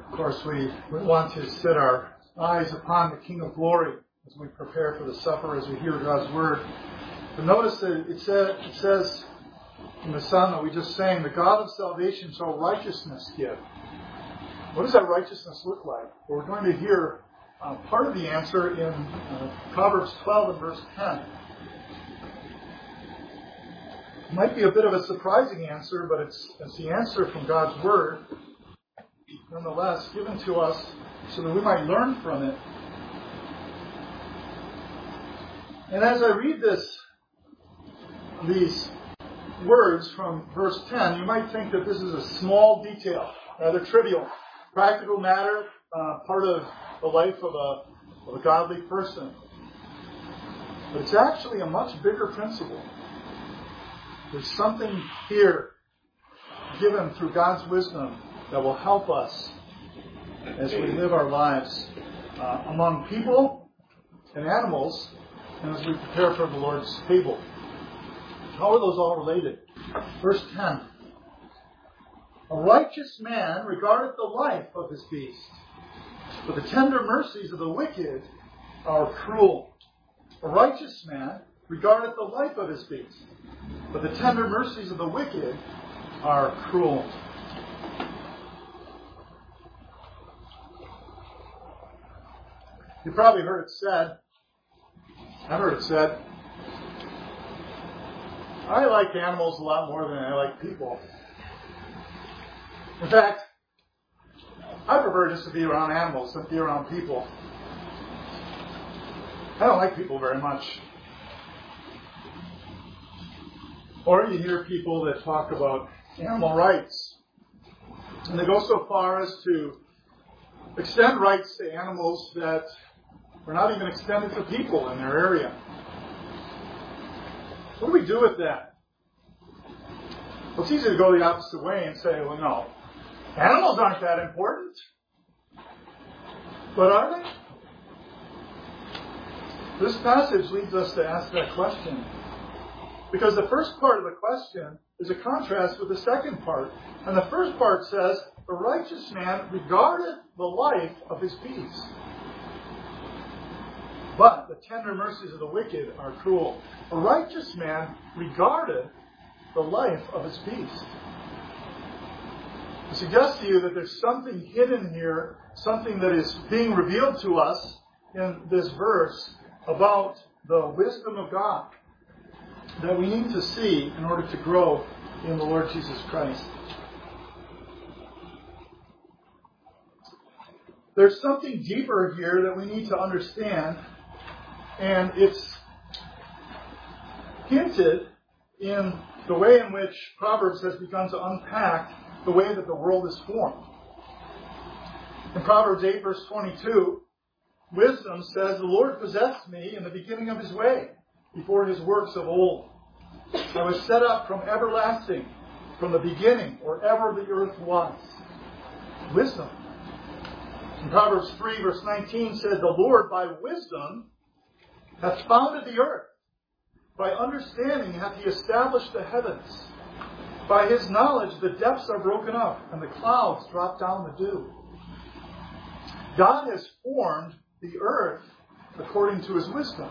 Of course, we want to set our eyes upon the King of Glory as we prepare for the supper, as we hear God's Word. But notice that it says in the Psalm that we just sang, the God of salvation shall righteousness give. What does that righteousness look like? Well, we're going to hear part of the answer in Proverbs 12 and verse 10. It might be a bit of a surprising answer, but it's the answer from God's Word, nonetheless, given to us so that we might learn from it. And as I read these words from verse 10, you might think that this is a small detail, rather trivial, practical matter, part of the life of a godly person. But it's actually a much bigger principle. There's something here given through God's wisdom that will help us as we live our lives among people and animals and as we prepare for the Lord's table. How are those all related? Verse 10. A righteous man regardeth the life of his beast, but the tender mercies of the wicked are cruel. A righteous man regardeth the life of his beast, but the tender mercies of the wicked are cruel. You probably heard it said, I've heard it said, I like animals a lot more than I like people. In fact, I prefer just to be around animals than to be around people. I don't like people very much. Or you hear people that talk about animal rights. And they go so far as to extend rights to animals that are not even extended to people in their area. What do we do with that? Well, it's easy to go the opposite way and say, well, no, animals aren't that important. But are they? This passage leads us to ask that question. Because the first part of the question is a contrast with the second part. And the first part says, the righteous man regardeth the life of his beast, but the tender mercies of the wicked are cruel. A righteous man regardeth the life of his beast. I suggest to you that there's something hidden here, something that is being revealed to us in this verse about the wisdom of God that we need to see in order to grow in the Lord Jesus Christ. There's something deeper here that we need to understand, and it's hinted in the way in which Proverbs has begun to unpack the way that the world is formed. In Proverbs 8, verse 22, wisdom says, the Lord possessed me in the beginning of his way, before his works of old. I was set up from everlasting, from the beginning, or ever the earth was. Wisdom. In Proverbs 3, verse 19 says, the Lord by wisdom hath founded the earth. By understanding hath he established the heavens. By his knowledge the depths are broken up, and the clouds drop down the dew. God has formed the earth according to his wisdom.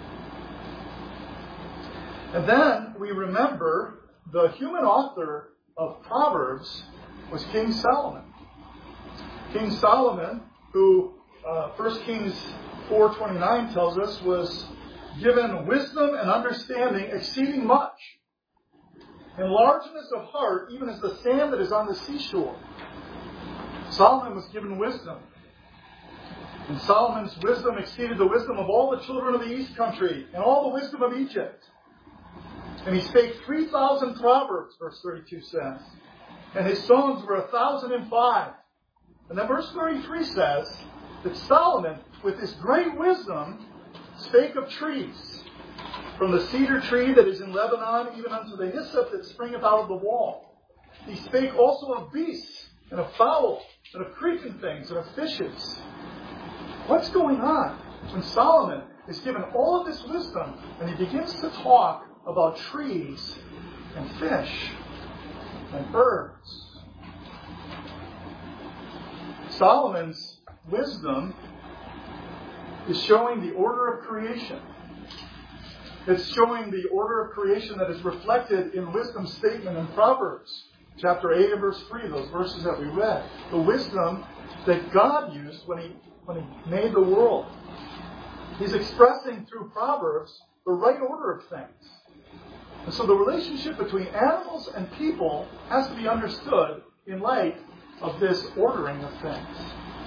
And then we remember the human author of Proverbs was King Solomon. King Solomon, who 1 Kings 4:29 tells us was given wisdom and understanding exceeding much, and largeness of heart even as the sand that is on the seashore. Solomon was given wisdom. And Solomon's wisdom exceeded the wisdom of all the children of the east country and all the wisdom of Egypt. And he spake 3,000 proverbs, verse 32 says. And his songs were 1,005. And then verse 33 says that Solomon, with his great wisdom, spake of trees, from the cedar tree that is in Lebanon, even unto the hyssop that springeth out of the wall. He spake also of beasts, and of fowl, and of creeping things, and of fishes. What's going on when Solomon is given all of this wisdom, and he begins to talk about trees, and fish, and birds? Solomon's wisdom is showing the order of creation. It's showing the order of creation that is reflected in wisdom's statement in Proverbs, chapter 8 and verse 3, those verses that we read. The wisdom that God used when He made the world. He's expressing through Proverbs the right order of things. And so the relationship between animals and people has to be understood in light of this ordering of things.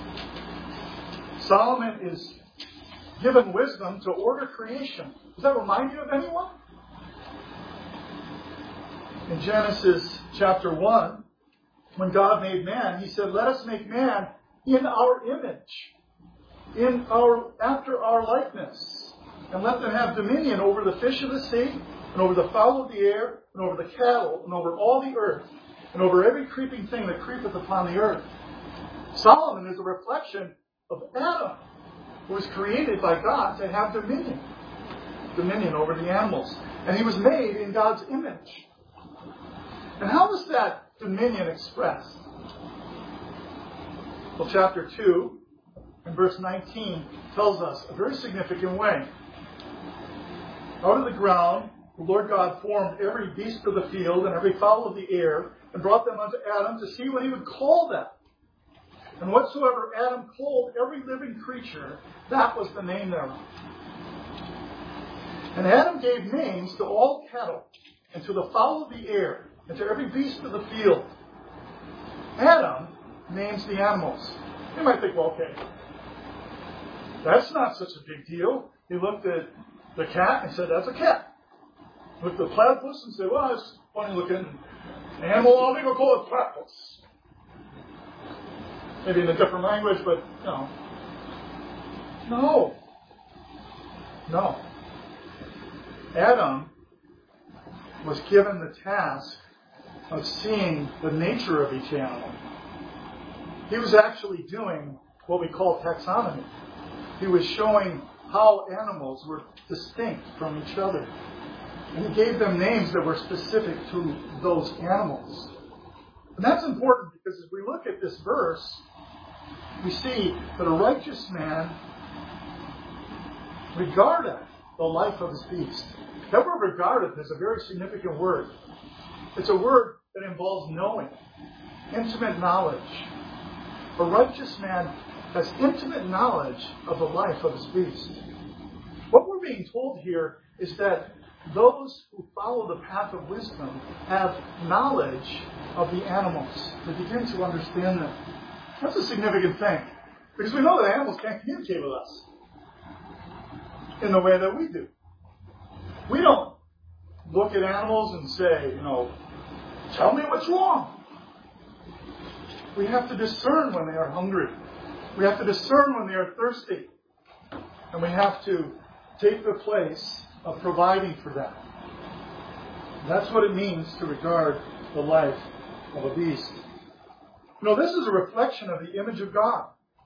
Solomon is given wisdom to order creation. Does that remind you of anyone? In Genesis chapter 1, when God made man, He said, "Let us make man in our image, after our likeness, and let them have dominion over the fish of the sea, and over the fowl of the air, and over the cattle, and over all the earth, and over every creeping thing that creepeth upon the earth." Solomon is a reflection of Adam, who was created by God to have dominion over the animals. And he was made in God's image. And how was that dominion expressed? Well, chapter 2 and verse 19 tells us a very significant way. "Out of the ground the Lord God formed every beast of the field and every fowl of the air, and brought them unto Adam to see what he would call them. And whatsoever Adam called every living creature, that was the name thereof. And Adam gave names to all cattle, and to the fowl of the air, and to every beast of the field." Adam names the animals. You might think, well, okay, that's not such a big deal. He looked at the cat and said, "That's a cat." Looked at the platypus and said, "Well, that's a funny looking animal. I'm going to call it platypus." Maybe in a different language, but no. Adam was given the task of seeing the nature of each animal. He was actually doing what we call taxonomy. He was showing how animals were distinct from each other. And He gave them names that were specific to those animals. And that's important because as we look at this verse, we see that a righteous man regardeth the life of his beast. That word regardeth is a very significant word. It's a word that involves knowing, intimate knowledge. A righteous man has intimate knowledge of the life of his beast. What we're being told here is that those who follow the path of wisdom have knowledge of the animals. They begin to understand them. That's a significant thing. Because we know that animals can't communicate with us in the way that we do. We don't look at animals and say, "Tell me what's wrong." We have to discern when they are hungry. We have to discern when they are thirsty. And we have to take the place of providing for them. That's what it means to regard the life of a beast. This is a reflection of the image of God.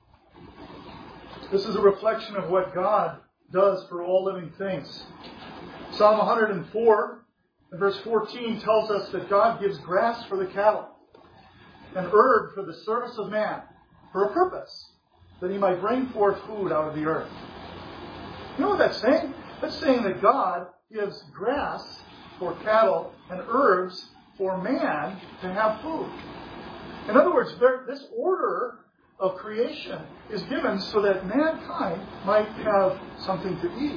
This is a reflection of what God does for all living things. Psalm 104, verse 14 tells us that God gives grass for the cattle and herb for the service of man, for a purpose, that he might bring forth food out of the earth. You know what that's saying? That's saying that God gives grass for cattle and herbs for man to have food. In other words, this order of creation is given so that mankind might have something to eat.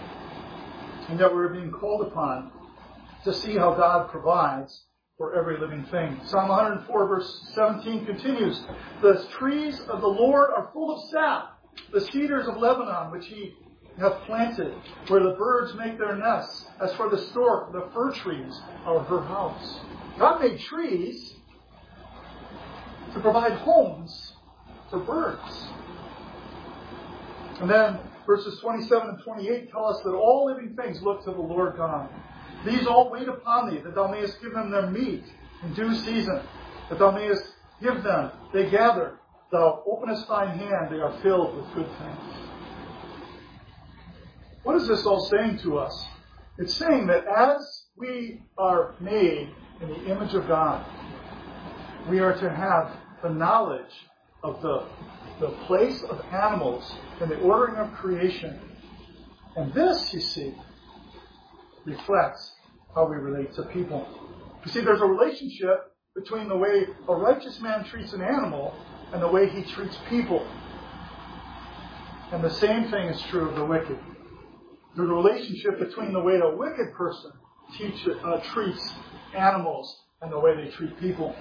And that we're being called upon to see how God provides for every living thing. Psalm 104 verse 17 continues, "The trees of the Lord are full of sap, the cedars of Lebanon, which He hath planted, where the birds make their nests. As for the stork, the fir trees are her house." God made trees to provide homes for birds. And then verses 27 and 28 tell us that all living things look to the Lord God. "These all wait upon thee, that thou mayest give them their meat in due season, that thou mayest give them. They gather. Thou openest thine hand, they are filled with good things." What is this all saying to us? It's saying that as we are made in the image of God, we are to have the knowledge of the place of animals in the ordering of creation. And this, you see, reflects how we relate to people. You see, there's a relationship between the way a righteous man treats an animal and the way he treats people. And the same thing is true of the wicked. There's a relationship between the way a wicked person treats animals and the way they treat people.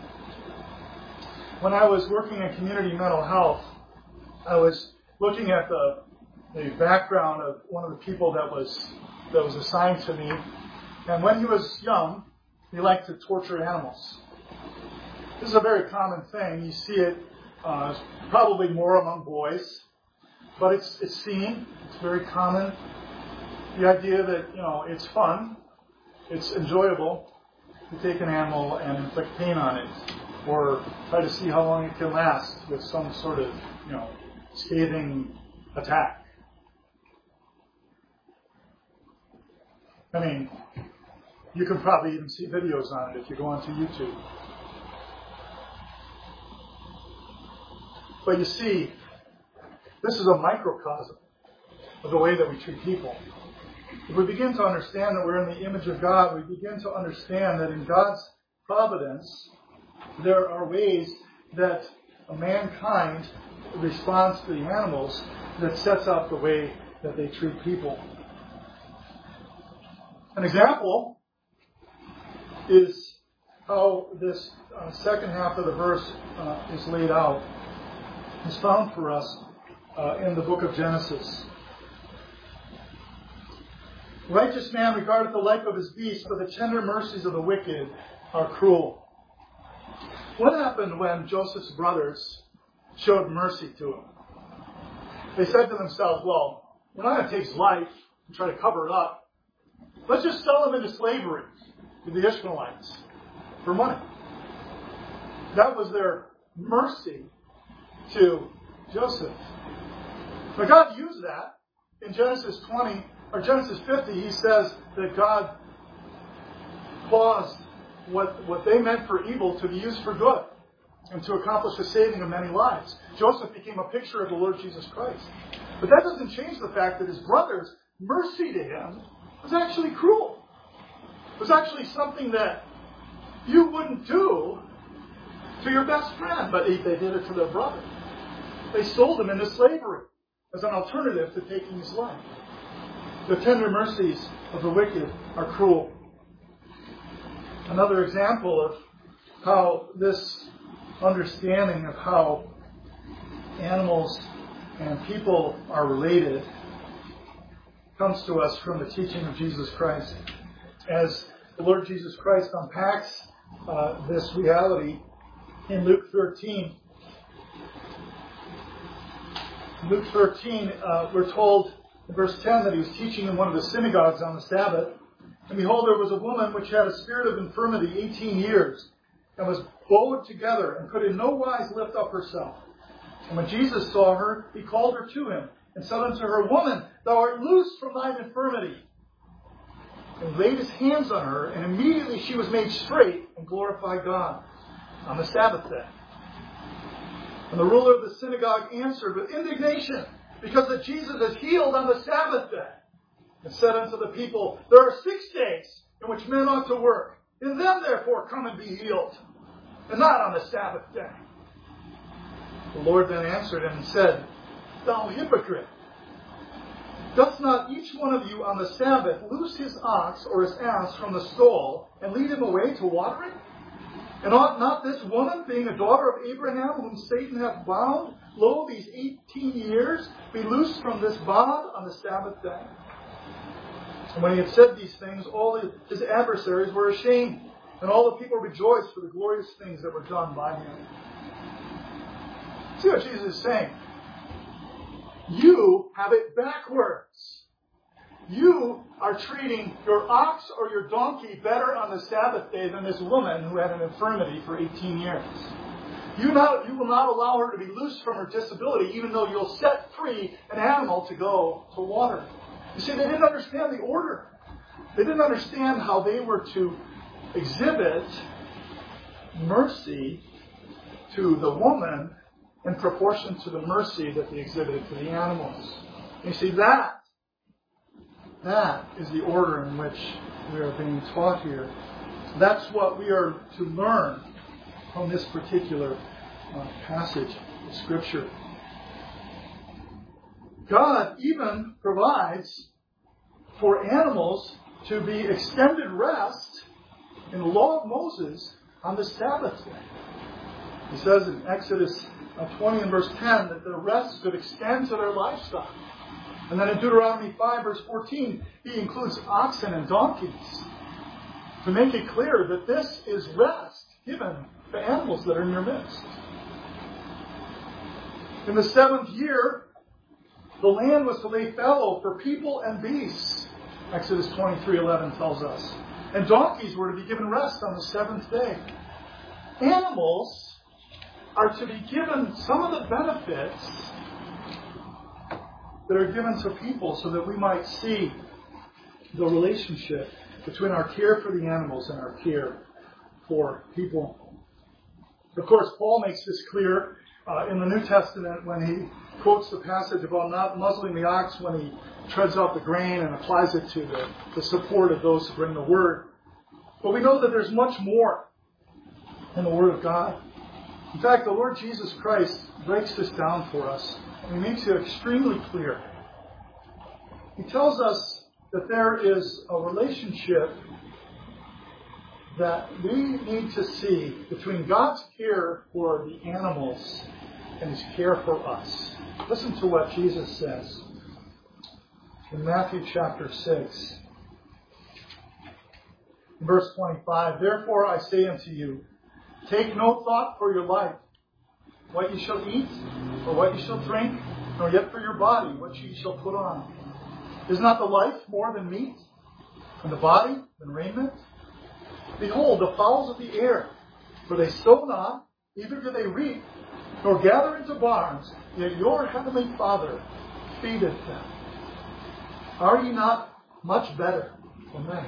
When I was working in community mental health, I was looking at the background of one of the people that was assigned to me. And when he was young, he liked to torture animals. This is a very common thing. You see it probably more among boys, but it's seen. It's very common. The idea that, it's fun, it's enjoyable to take an animal and inflict pain on it, or try to see how long it can last with some sort of, scathing attack. I mean, you can probably even see videos on it if you go onto YouTube. But you see, this is a microcosm of the way that we treat people. If we begin to understand that we're in the image of God, we begin to understand that in God's providence, there are ways that mankind responds to the animals that sets out the way that they treat people. An example is how this second half of the verse is laid out. It's found for us in the book of Genesis. Righteous man regardeth the life of his beast, but the tender mercies of the wicked are cruel. What happened when Joseph's brothers showed mercy to him? They said to themselves, well, we're not going to take his life and try to cover it up. Let's just sell him into slavery to the Ishmaelites for money. That was their mercy to Joseph. But God used that. In Genesis 20, or Genesis 50, he says that God caused what they meant for evil to be used for good and to accomplish the saving of many lives. Joseph became a picture of the Lord Jesus Christ. But that doesn't change the fact that his brothers' mercy to him was actually cruel. It was actually something that you wouldn't do to your best friend, but they did it to their brother. They sold him into slavery as an alternative to taking his life. The tender mercies of the wicked are cruel. Another example of how this understanding of how animals and people are related comes to us from the teaching of Jesus Christ. As the Lord Jesus Christ unpacks this reality in Luke 13. Luke 13, we're told in verse 10 that he was teaching in one of the synagogues on the Sabbath. And behold, there was a woman which had a spirit of infirmity 18 years, and was bowed together, and could in no wise lift up herself. And when Jesus saw her, he called her to him, and said unto her, Woman, thou art loosed from thine infirmity. And laid his hands on her, and immediately she was made straight, and glorified God on the Sabbath day. And the ruler of the synagogue answered with indignation, because that Jesus is healed on the Sabbath day, and said unto the people, There are 6 days in which men ought to work. In them therefore come and be healed, and not on the Sabbath day. The Lord then answered him and said, Thou hypocrite, doth not each one of you on the Sabbath loose his ox or his ass from the stall, and lead him away to watering? And ought not this woman, being a daughter of Abraham, whom Satan hath bound, lo, these 18 years, be loosed from this bond on the Sabbath day? And when he had said these things, all his adversaries were ashamed, and all the people rejoiced for the glorious things that were done by him. See what Jesus is saying? You have it backwards. You are treating your ox or your donkey better on the Sabbath day than this woman who had an infirmity for 18 years. You will not allow her to be loosed from her disability, even though you'll set free an animal to go to water. You see, they didn't understand the order. They didn't understand how they were to exhibit mercy to the woman in proportion to the mercy that they exhibited to the animals. You see, that is the order in which we are being taught here. That's what we are to learn from this particular passage of Scripture. God even provides for animals to be extended rest in the law of Moses on the Sabbath day. He says in Exodus 20 and verse 10 that the rest could extend to their livestock. And then in Deuteronomy 5 verse 14, he includes oxen and donkeys to make it clear that this is rest given to animals that are in your midst. In the 7th year, the land was to lay fallow for people and beasts, Exodus 23:11 tells us. And donkeys were to be given rest on the 7th day. Animals are to be given some of the benefits that are given to people so that we might see the relationship between our care for the animals and our care for people. Of course, Paul makes this clear in the New Testament when he quotes the passage about not muzzling the ox when he treads out the grain and applies it to the support of those who bring the word. But we know that there's much more in the Word of God. In fact, the Lord Jesus Christ breaks this down for us. And he makes it extremely clear. He tells us that there is a relationship that we need to see between God's care for the animals and His care for us. Listen to what Jesus says in Matthew chapter 6. Verse 25, "Therefore I say unto you, take no thought for your life, what ye shall eat, or what ye shall drink, nor yet for your body, what ye shall put on. Is not the life more than meat, and the body than raiment? Behold, the fowls of the air, for they sow not, neither do they reap, nor gather into barns, yet your heavenly Father feedeth them. Are ye not much better than they?"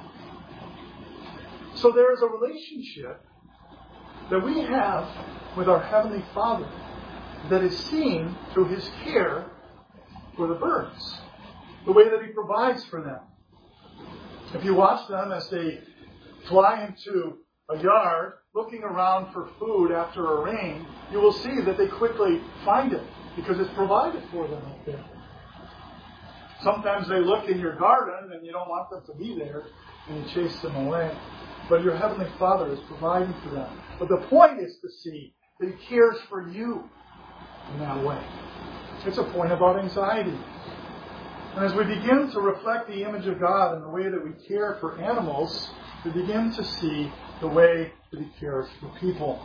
So there is a relationship that we have with our Heavenly Father that is seen through His care for the birds, the way that He provides for them. If you watch them as they fly into a yard looking around for food after a rain, you will see that they quickly find it because it's provided for them up there. Sometimes they look in your garden and you don't want them to be there and you chase them away. But your Heavenly Father is providing for them. But the point is to see that He cares for you in that way. It's a point about anxiety. And as we begin to reflect the image of God in the way that we care for animals, we begin to see the way that He cares for people.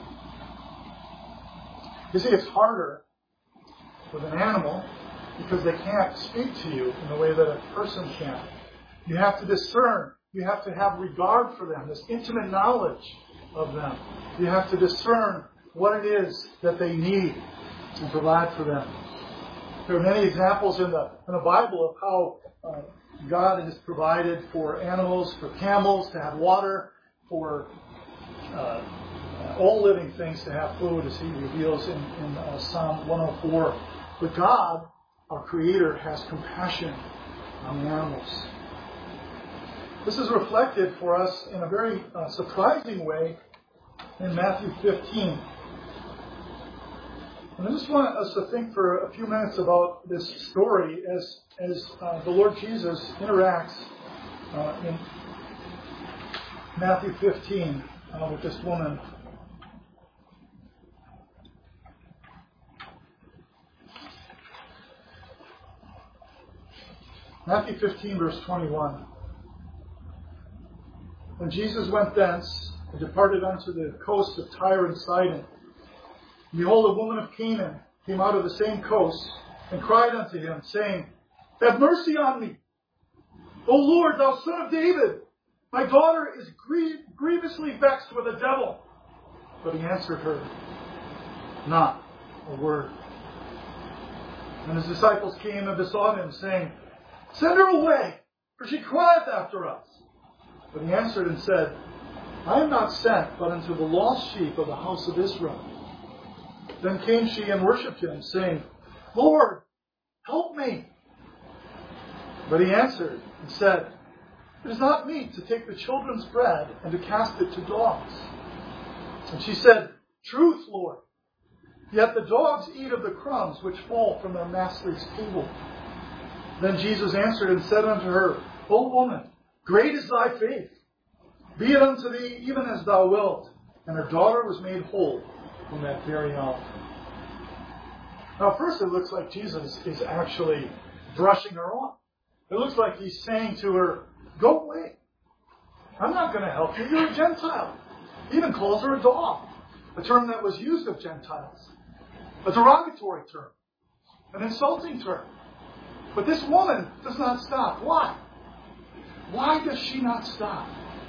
You see, it's harder with an animal because they can't speak to you in the way that a person can. You have to discern. You have to have regard for them, this intimate knowledge of them. You have to discern what it is that they need and provide for them. There are many examples in the Bible of how God has provided for animals, for camels to have water, for all living things to have food, as He reveals in Psalm 104. But God, our Creator, has compassion on the animals. This is reflected for us in a very surprising way in Matthew 15. And I just want us to think for a few minutes about this story as the Lord Jesus interacts in Matthew 15 with this woman. Matthew 15, verse 21. "When Jesus went thence and departed unto the coast of Tyre and Sidon, and behold, a woman of Canaan came out of the same coast and cried unto Him, saying, Have mercy on me, O Lord, thou Son of David. My daughter is grievously vexed with a devil. But He answered her not a word. And His disciples came and besought Him, saying, Send her away, for she crieth after us. But He answered and said, I am not sent but unto the lost sheep of the house of Israel. Then came she and worshipped him, saying, Lord, help me. But he answered and said, It is not meet to take the children's bread and to cast it to dogs. And she said, Truth, Lord. Yet the dogs eat of the crumbs which fall from their master's table. Then Jesus answered and said unto her, O woman, great is thy faith. Be it unto thee even as thou wilt. And her daughter was made whole from that very hour. Now, first it looks like Jesus is actually brushing her off. It looks like he's saying to her, Go away. I'm not going to help you. You're a Gentile. He even calls her a dog, a term that was used of Gentiles. A derogatory term. An insulting term. But this woman does not stop. Why? Why does she not stop?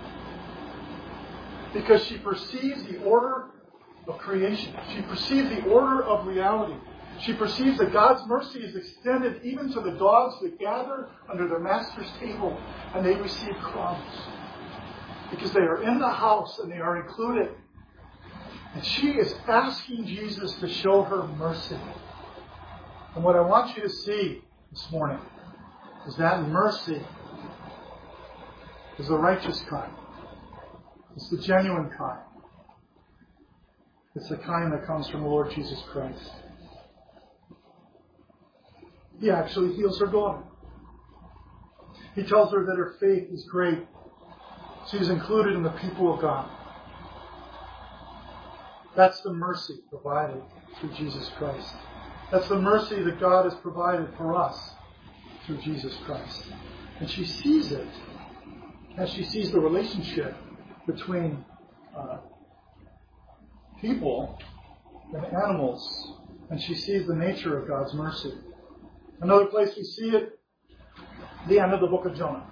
Because she perceives the order of creation. She perceives the order of reality. She perceives that God's mercy is extended even to the dogs that gather under their master's table and they receive crumbs. Because they are in the house and they are included. And she is asking Jesus to show her mercy. And what I want you to see this morning is that mercy is the righteous kind. It's the genuine kind. It's the kind that comes from the Lord Jesus Christ. He actually heals her daughter. He tells her that her faith is great. She's included in the people of God. That's the mercy provided through Jesus Christ. That's the mercy that God has provided for us through Jesus Christ. And she sees it as she sees the relationship between people and animals. And she sees the nature of God's mercy. Another place we see it, the end of the book of Jonah.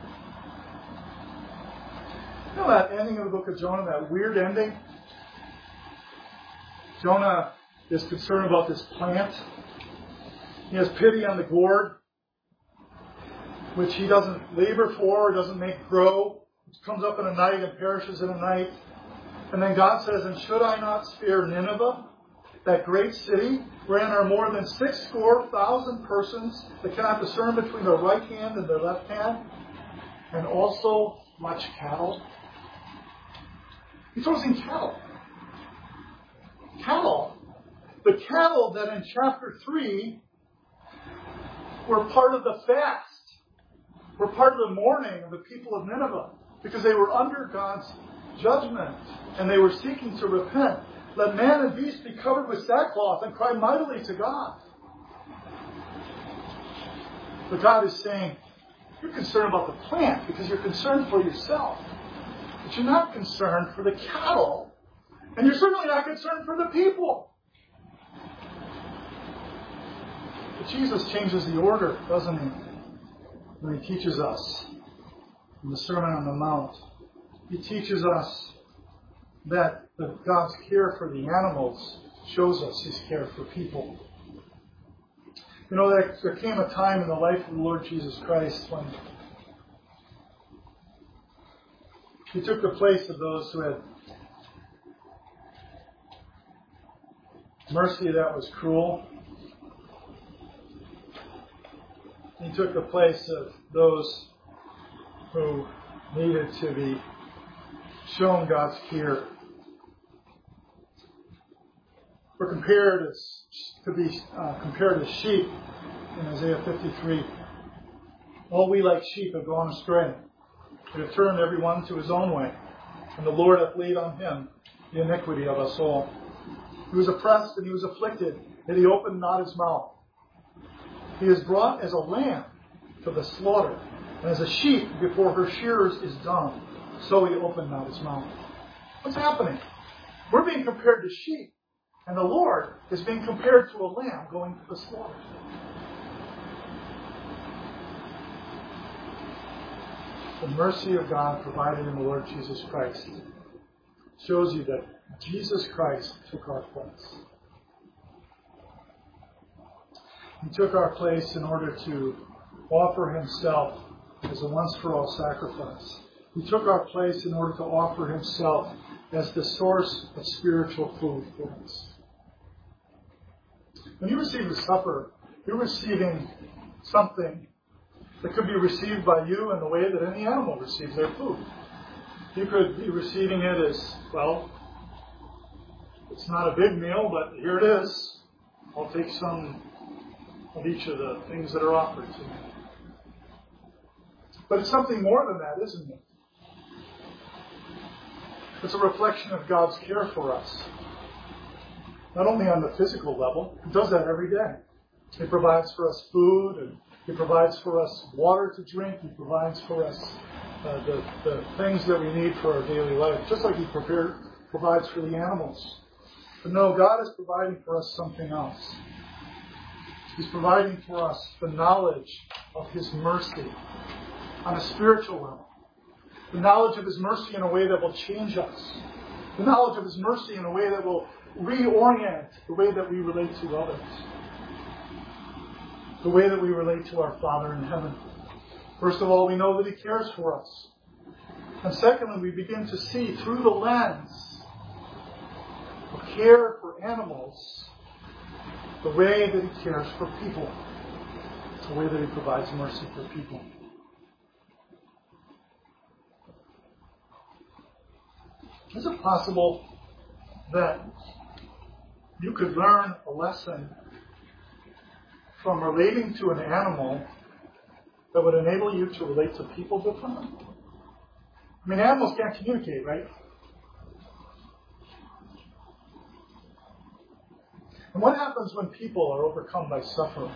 You know that ending of the book of Jonah, that weird ending? Jonah is concerned about this plant. He has pity on the gourd, which he doesn't labor for, doesn't make grow. It comes up in a night and perishes in a night. And then God says, And should I not spare Nineveh, that great city, wherein are more than 6,000 persons that cannot discern between their right hand and their left hand, and also much cattle? He throws in cattle. Cattle. The cattle that in chapter 3 were part of the fast, were part of the mourning of the people of Nineveh, because they were under God's judgment and they were seeking to repent. Let man and beast be covered with sackcloth and cry mightily to God. But God is saying, you're concerned about the plant because you're concerned for yourself. But you're not concerned for the cattle. And you're certainly not concerned for the people. But Jesus changes the order, doesn't he? When he teaches us in the Sermon on the Mount. He teaches us that God's care for the animals shows us his care for people. You know, there came a time in the life of the Lord Jesus Christ when he took the place of those who had mercy that was cruel. He took the place of those who needed to be shown God's care. We're compared as sheep in Isaiah 53. All we like sheep have gone astray. We have turned everyone to his own way, and the Lord hath laid on him the iniquity of us all. He was oppressed and he was afflicted, yet he opened not his mouth. He is brought as a lamb to the slaughter, and as a sheep before her shearers is dumb, so he opened not his mouth. What's happening? We're being compared to sheep, and the Lord is being compared to a lamb going to the slaughter. The mercy of God provided in the Lord Jesus Christ shows you that Jesus Christ took our place. He took our place in order to offer himself as a once-for-all sacrifice. He took our place in order to offer himself as the source of spiritual food for us. When you receive the supper, you're receiving something that could be received by you in the way that any animal receives their food. You could be receiving it as, well, it's not a big meal, but here it is. I'll take some of each of the things that are offered to me. But it's something more than that, isn't it? It's a reflection of God's care for us. Not only on the physical level, He does that every day. He provides for us food, and He provides for us water to drink. He provides for us the things that we need for our daily life, just like He provides for the animals. But no, God is providing for us something else. He's providing for us the knowledge of His mercy on a spiritual level. The knowledge of His mercy in a way that will change us. The knowledge of His mercy in a way that will reorient the way that we relate to others. The way that we relate to our Father in heaven. First of all, we know that He cares for us. And secondly, we begin to see through the lens of care for animals the way that He cares for people. The way that He provides mercy for people. Is it possible that you could learn a lesson from relating to an animal that would enable you to relate to people differently? I mean, animals can't communicate, right? And what happens when people are overcome by suffering?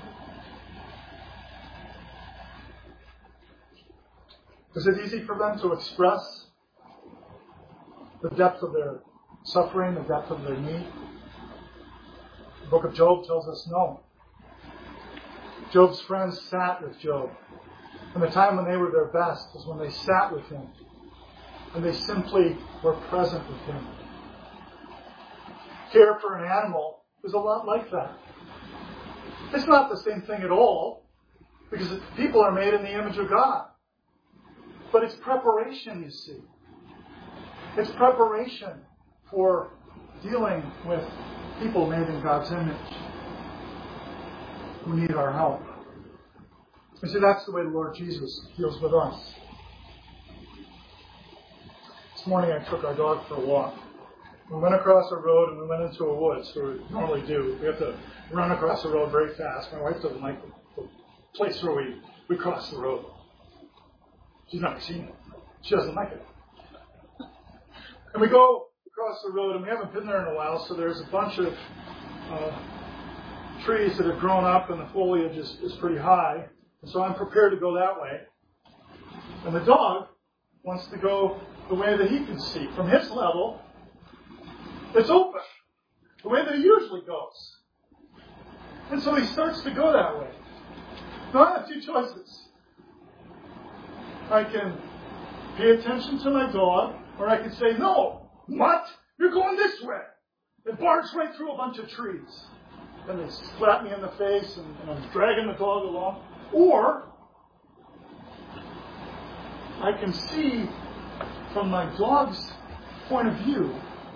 Is it easy for them to express the depth of their suffering, the depth of their need? The book of Job tells us no. Job's friends sat with Job. And the time when they were their best was when they sat with him. And they simply were present with him. Care for an animal is a lot like that. It's not the same thing at all, because people are made in the image of God. But it's preparation, you see. It's preparation for dealing with people made in God's image who need our help. You see, that's the way the Lord Jesus deals with us. This morning I took our dog for a walk. We went across a road and we went into a woods, where we normally do. We have to run across the road very fast. My wife doesn't like the place where we cross the road. She's never seen it. She doesn't like it. And we go across the road, and we haven't been there in a while, so there's a bunch of trees that have grown up, and the foliage is pretty high. And so I'm prepared to go that way. And the dog wants to go the way that he can see. From his level, it's open, the way that he usually goes. And so he starts to go that way. Now I have two choices. I can pay attention to my dog, or I can say, no, what? You're going this way. It barks right through a bunch of trees. And they slap me in the face, and I'm dragging the dog along. Or I can see from my dog's point of view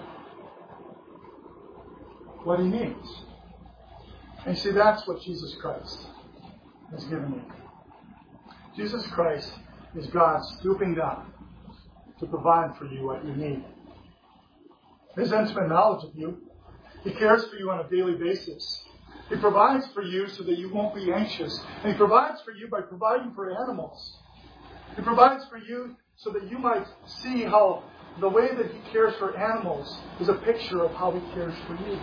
what he needs. And you see, that's what Jesus Christ has given me. Jesus Christ is God stooping down to provide for you what you need. His intimate knowledge of you. He cares for you on a daily basis. He provides for you so that you won't be anxious. And He provides for you by providing for animals. He provides for you so that you might see how the way that He cares for animals is a picture of how He cares for you.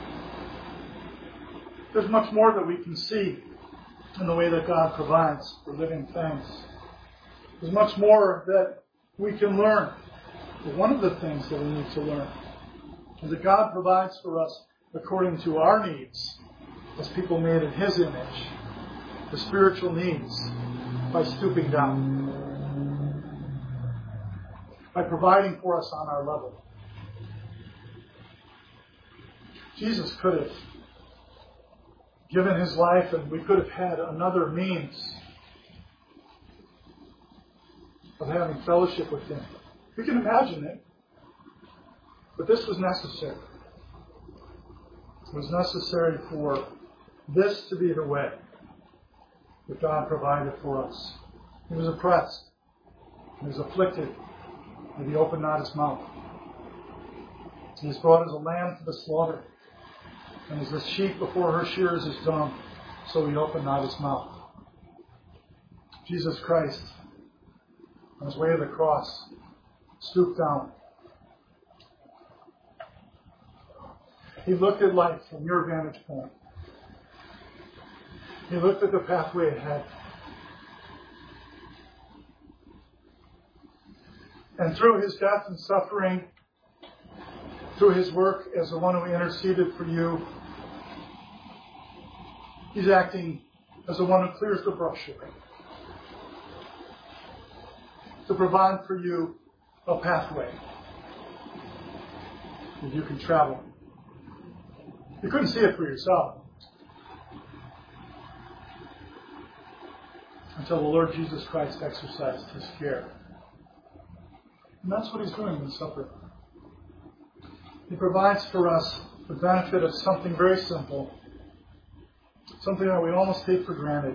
There's much more that we can see in the way that God provides for living things. There's much more that we can learn. But one of the things that we need to learn is that God provides for us according to our needs, as people made in His image, the spiritual needs, by stooping down, by providing for us on our level. Jesus could have given His life, and we could have had another means of having fellowship with Him. We can imagine it, but this was necessary. It was necessary for this to be the way that God provided for us. He was oppressed. He was afflicted, and he opened not his mouth. He is brought as a lamb to the slaughter, and as a sheep before her shearers is dumb, so he opened not his mouth. Jesus Christ, on his way to the cross, stooped down. He looked at life from your vantage point. He looked at the pathway ahead. And through his death and suffering, through his work as the one who interceded for you, he's acting as the one who clears the brush away, to provide for you a pathway that you can travel. You couldn't see it for yourself until the Lord Jesus Christ exercised his care. And that's what he's doing in the supper. He provides for us the benefit of something very simple, something that we almost take for granted,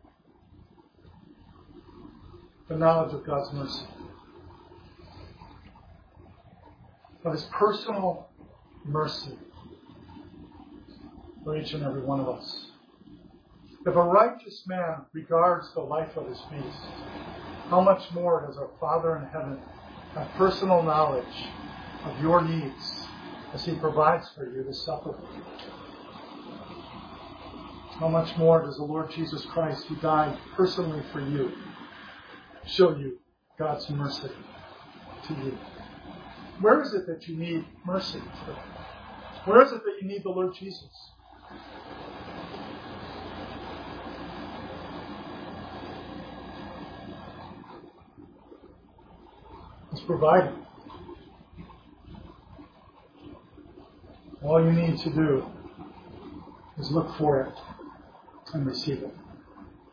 the knowledge of God's mercy, of his personal mercy for each and every one of us. If a righteous man regards the life of his beast, how much more does our Father in heaven have personal knowledge of your needs as he provides for you this supper? How much more does the Lord Jesus Christ, who died personally for you, show you God's mercy to you? Where is it that you need mercy? Where is it that you need the Lord Jesus? It's provided. All you need to do is look for it and receive it.